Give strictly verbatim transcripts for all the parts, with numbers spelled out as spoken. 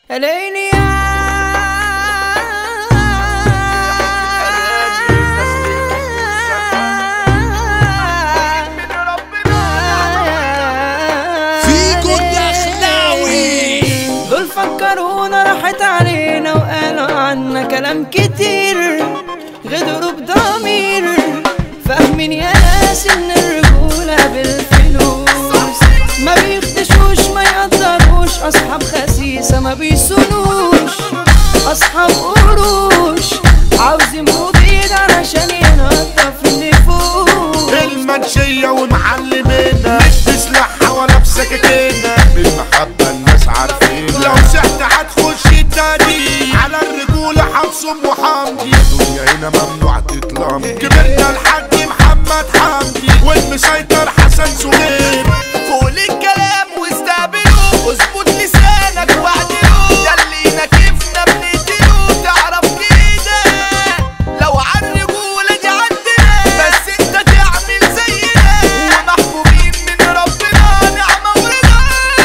ليلي فيكو الدخلاوي دول فكرونا راحت علينا وقالوا عنا كلام كتير، غدروا بضمير، فاهمين يا ناس ان الرجولة بالفلوس، ما بيخدشوش ما يقدروش، اصحاب خسيسة ما بيسونوش، اصحاب قروش عاوزين مبيد علشان ينضف النفوس. المنشية ومعلمينا مش بسلاحها ولا بسكاكينا، بالمحبة الناس عارفين لو سحت هتخش التاني على الرجولة حمصم وحمدي. الدنيا هنا ممنوع تتلم، كبرنا الحاج محمد حمدي والمسيطر حسن سهير. فوق الكلام واستقبله، اظبط لسانك واعدله، ده اللي نكفنا بنقتله تعرف كده. لو عالرجولة دي عندنا بس انت تعمل زينا، ومحبوبين من ربنا نعمة ورضا.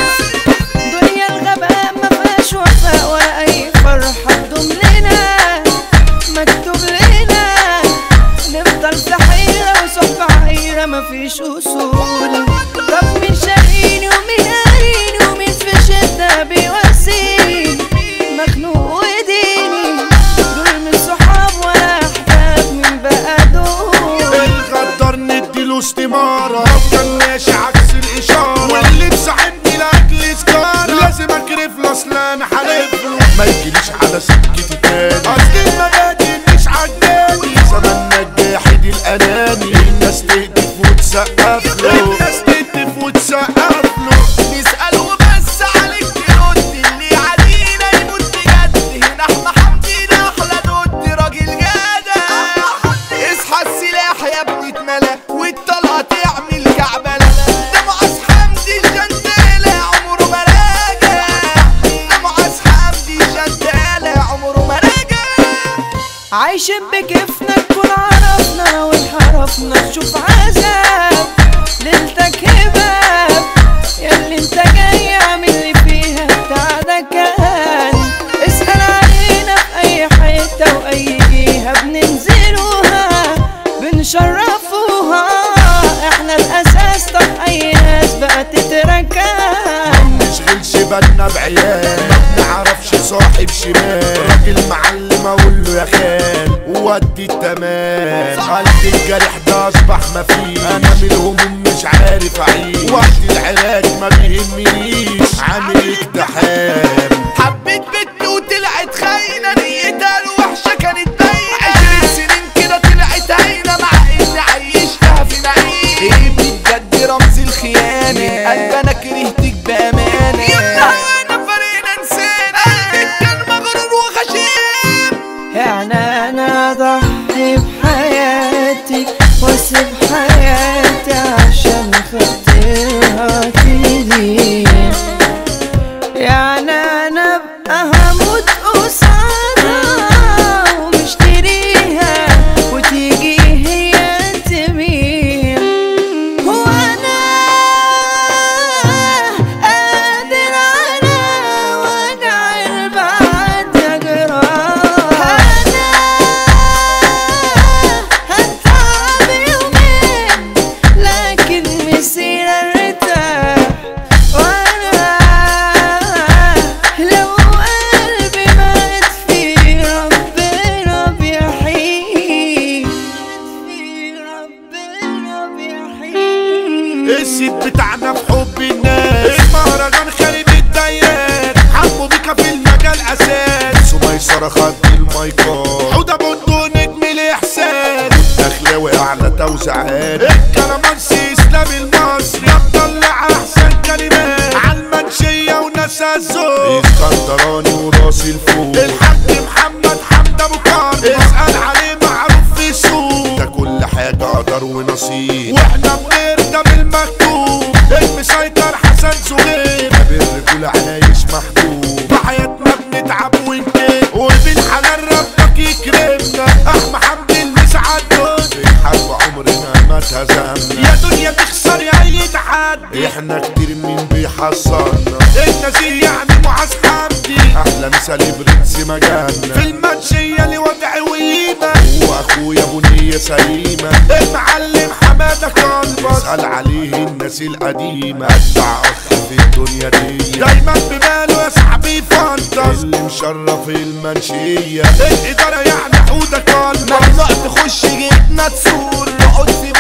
دنيا الغباء ما فيهاش وفاء ولا اي فرحة تدوم لنا، مكتوب لنا نفضل في حيرة وصحبة عايرة مفيش اصول. طب مين شاريني ومين قاريني ومين في شدة بيواسيني، مخنوق وديني دول من صحاب ولا احباب، مين بقى دول؟ الغدار نديله استمارة، كان ماشي عكس الإشارة، واللي مصاحبني لأجل سكارة لازم أكرف له، أصل أنا حالفله ما يجيليش على سكتي تاني، أصل المبادئ مش عجباني. زماننا الجاحد الأناني، الناس تهتف وتسقف له، الناس تهتف وتسقف له. نسأل وبس عليك ترد، اللي علينا يموت بجد. هنا احنا حمدي احلى دود، راجل جدع. اصحى السلاح يا ابني اتملى، والطلقة تعمل كعبلة. ده معاذ حمدي الجندالة عمره ما راجع، ده معاذ حمدي الجندالة عمره ما راجع. عايشين بكيفنا نكون عرفنا وانحرفنا نشوف عذاب، ليلتك هباب ياللي انت جاي اعمل لي فيها بتاع ده كان. اسأل علينا في اي حتة واي جهة بننزلوها بنشرفوها، احنا الاساس. طب اي ناس بقى تتركان، مشغلش بالنا بعيال، ما بنعرفش صاحب شمال، راجل معلم اقول له يا خال وودي التمام. قلبي الجريح ده اصبح مفيش، انا من الهموم مش عارف اعيش، وقت العلاج ما بيهمنيش، عامل اقتحام. حبيت بنت وطلعت خاينة، نيتها الوحشة كانت باينة. عشرين سنين كده طلعت هاينة، مع اني عيشتها في نعيم. ابني بجد رمز الخيانة، من قلبي انا كرهتك بأمانة. يلا وانا فرينا نسينا، قلبك كان مغرور وغشيم. يعني انا اضحي بحياتي واسيب حياتي عشان خاطرها تدين، يعني انا ابقى هموت قصادها ومشتريها وتيجي هي تبيع. هو انا قادر على وجع البعد اجراها، انا هتعب يومين لكن مسير ارتاح، وانا لو قلبي مات في ربنا بيحيي، في ربنا بيحيي. السيد بتاعنا في حب الناس، المهرجان خارب الدايرات، حبوا بيكا في المجال اساس، سميسرة خد المايكات، حوده بندق نجم الاحساس، دخلاوي اعلى توزيعات، الكلامانسي اسلام المصري مطلع احسن كلمات، عالمنشية وناس الذوق، اسكندراني وراس الفوق، الحاج محمد حمد ابو كار، اسأل عليه معروف في السوق، ده كل حاجة قدر ونصيب، واحنا بنرضى بالمكتوب، المسيطر حسن سهير، بالرجولة عايش محبوب، بحياتنا بنتعب ونكب، وبالحلال ربك يكرمنا، احمى حمدي المسعد دول، الحرب عمرنا ما اتهزمنا، يا دنيا تخسر يا اي تحدي، احنا كتير مين بيحصلنا، النزيه يعني معاذ حمدي، احلى مثالي برنس مجانا في المنشية لوضع وقيمة واخويا بنية سليمة المعلم حمادة كلبس اسأل عليه الناس القديمة اتبع اخ في الدنيا دي دايما بباله يا صاحبي فانتس اللي مشرف المنشية الادارة يعني حودة كلبس ممنوع تخش جيتنا تسور نقعد في